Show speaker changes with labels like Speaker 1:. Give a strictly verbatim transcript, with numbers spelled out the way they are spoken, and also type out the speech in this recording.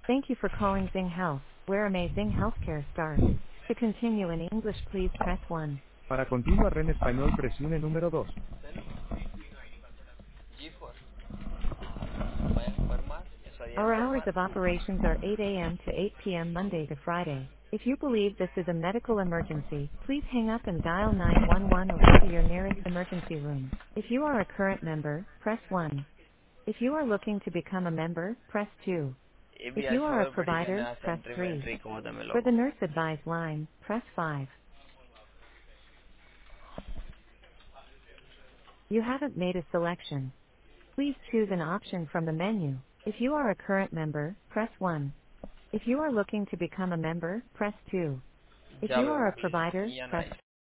Speaker 1: Thank you for calling Zing Health, where amazing healthcare starts. To continue in English, please press one. Para continuar en español, presione número dos.
Speaker 2: G cuatro. Voy a informar, eso voy a
Speaker 1: Our hours
Speaker 2: informar.
Speaker 1: of operations are eight a m to eight p m Monday to Friday. If you believe this is a medical emergency, please hang up and dial nine one one or go to your nearest emergency room. If you are a current member, press one. If you are looking to become a member, press two.
Speaker 2: Y
Speaker 1: If
Speaker 2: vi al
Speaker 1: you are a
Speaker 2: favor porque que me
Speaker 1: provider,
Speaker 2: hace
Speaker 1: press
Speaker 2: un primer
Speaker 1: three.
Speaker 2: rico, bótame
Speaker 1: For the
Speaker 2: loco.
Speaker 1: nurse advised line, press five. You haven't made a selection. Please choose an option from the menu. If you are a current member, press one. If you are looking to become a member, press two. If
Speaker 2: Ya
Speaker 1: you
Speaker 2: veo.
Speaker 1: are a provider,
Speaker 2: Y ya no
Speaker 1: press
Speaker 2: hay.